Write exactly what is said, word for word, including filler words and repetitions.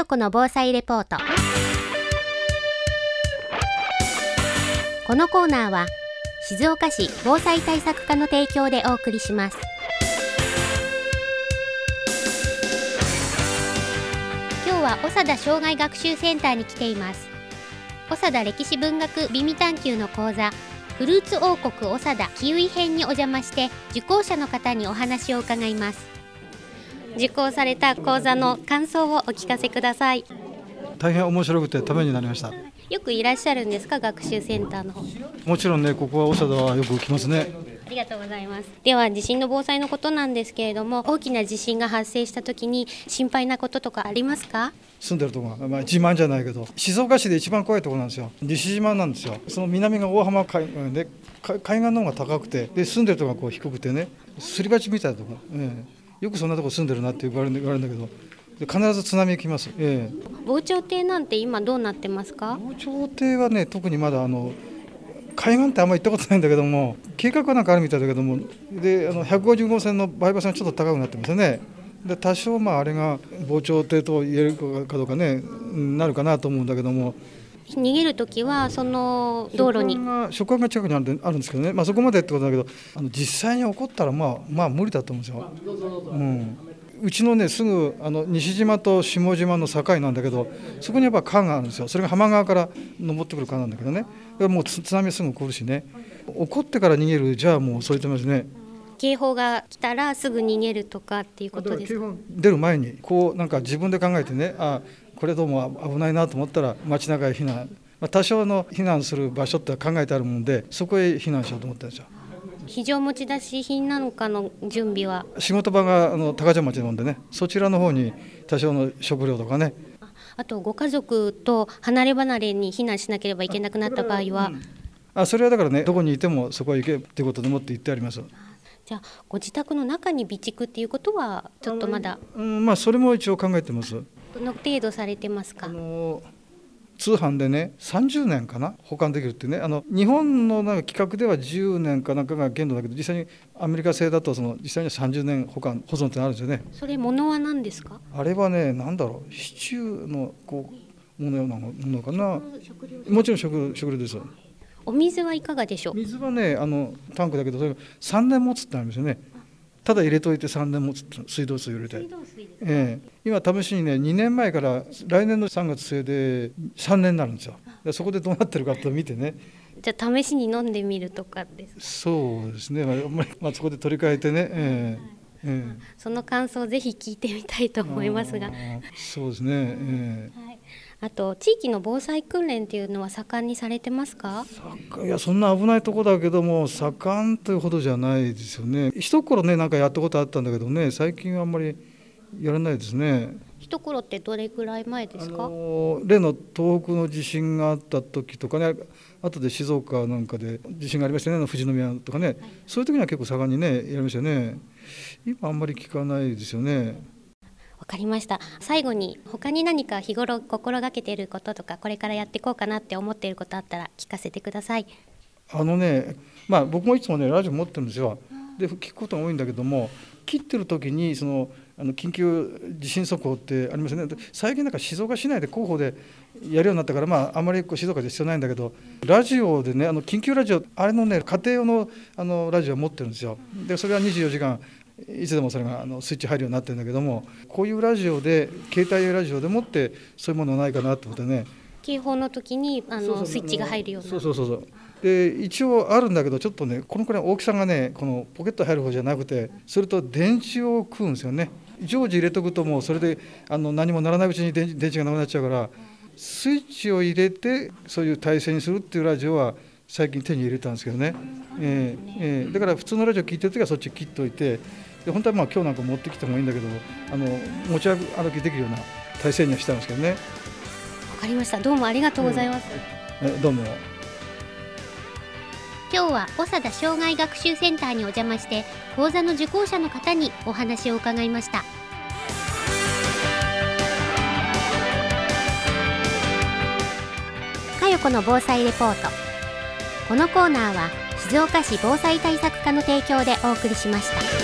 よこの防災レポート。このコーナーは静岡市防災対策課の提供でお送りします。今日は長田障害学習センターに来ています。長田歴史文学美味探究の講座、フルーツ王国長田キウイ編にお邪魔して、受講者の方にお話を伺います。受講された講座の感想をお聞かせください。 大変面白くてためになりました。 よくいらっしゃるんですか、学習センターの方。 もちろんね、ここは長田はよく来ますね。 ありがとうございます。では地震の防災のことなんですけれども、大きな地震が発生した時に心配なこととかありますか？ 住んでるところが、まあ、自慢じゃないけど、静岡市で一番怖いところなんですよ。西島なんですよ。その南が大浜海岸で、海岸の方が高くて、で住んでるところがこう低くてね、すり鉢みたいなところ、ええ、よくそんなところ住んでるなって言われるんだけど、で必ず津波来ます、ええ、 防潮堤なんて今どうなってますか？ 防潮堤はね、特にまだあの海岸ってあんまり行ったことないんだけども、計画はなんかあるみたいだけども、であのひゃくごじゅうごせんのバイパスがちょっと高くなってますよね。で多少まああれが防潮堤と言えるかどうかね、なるかなと思うんだけども、 逃げるときはその道路に所管が近くにあるんですけどね、まあ、そこまでってことだけど、あの実際に起こったらまあまあ無理だと思うんですよ。うん、うちのねすぐあの西島と下島の境なんだけど、そこにやっぱ川があるんですよ。それが浜側から登ってくる川なんだけどね、もう津波すぐ来るしね、起こってから逃げるじゃあもうそう言ってますね。 警報が来たらすぐ逃げるとかっていうことですか？警報出る前にこうなんか自分で考えてね、あこれどうも危ないなと思ったら街中へ避難、まあ、多少の避難する場所って考えてあるもんで、そこへ避難しようと思ったんですよ。 非常持ち出し品なんかの準備は？ 仕事場があの高千町なんでね、そちらの方に多少の食料とかね、 あ, あとご家族と離れ離れに避難しなければいけなくなった場合は、うん、 あそれはだからね、どこにいてもそこへ行けということでもって言ってあります。 じゃあご自宅の中に備蓄っていうことはちょっとまだ、 うんまあ、それも一応考えてます。 どの程度されてますか？あの通販でねさんじゅうねんかな保管できるってね、あの日本のなんか規格ではじゅうねんかなんかが限度だけど、実際にアメリカ製だとその実際にはさんじゅうねん保管保存ってあるんですよね。 それ物は何ですか？ あれはね、なんだろう、シチューのこうものようなものかな。もちろん食食料です。 お水はいかがでしょう？ 水はね、あのタンクだけどそれがさんねん持つってあるんですよね。ただ入れといてさんねん持つ、水道水を入れて、ええ、今試しにねにねんまえから来年のさんがつ末でさんねんになるんですよ。でそこでどうなってるかと見てね、 じゃあ試しに飲んでみるとかですか？ そうですね、まあまあ、そこで取り替えてね、ええええ、 その感想をぜひ聞いてみたいと思いますが。 そうですね、ええ、 はい、あと地域の防災訓練っていうのは盛んにされてますか？ いやそんな危ないとこだけども盛んというほどじゃないですよね。一頃ねなんかやったことあったんだけどね、最近はあんまりやらないですね。 一頃ってどれくらい前ですか？ あの例の東北の地震があった時とかね、あとで静岡なんかで地震がありましたね、富士宮とかね、はい、そういう時には結構盛んにねやりましたよね。今あんまり聞かないですよね。 わかりました。最後に他に何か日頃心がけていることとか、これからやっていこうかなって思っていることあったら聞かせてください。あのね、まあ、僕もいつもねラジオ持ってるんですよ。で聞くことが多いんだけども、切ってる時にそのあの緊急地震速報ってありますよね。最近なんか静岡市内で広報でやるようになったから、まあ、あまりこう静岡で必要ないんだけど、ラジオでね、あの緊急ラジオ、あれのね家庭用の、あのラジオを持ってるんですよ。でそれはにじゅうよじかんいつでもそれがあのスイッチ入るようになってるんだけども、こういうラジオで携帯ラジオでもってそういうものないかなと思ってね、 警報の時にあのそうそうスイッチが入るような、 そうそうそうそう、で一応あるんだけど、ちょっとねこのくらい大きさがねこのポケット入る方じゃなくて、それと電池を食うんですよね。常時入れとくともうそれであの何もならないうちに電池、電池がなくなっちゃうから、スイッチを入れてそういう体制にするっていうラジオは最近手に入れたんですけどね、えーえー、だから普通のラジオ聞いてるときはそっち切っといて、で本当はまあ今日なんか持ってきてもいいんだけど、あの持ち歩きできるような体制にはしたんですけどね。わかりました。どうもありがとうございます。 うん、どうも。 今日は長田障害学習センターにお邪魔して、講座の受講者の方にお話を伺いました。かよこの防災レポート。このコーナーは静岡市防災対策課の提供でお送りしました。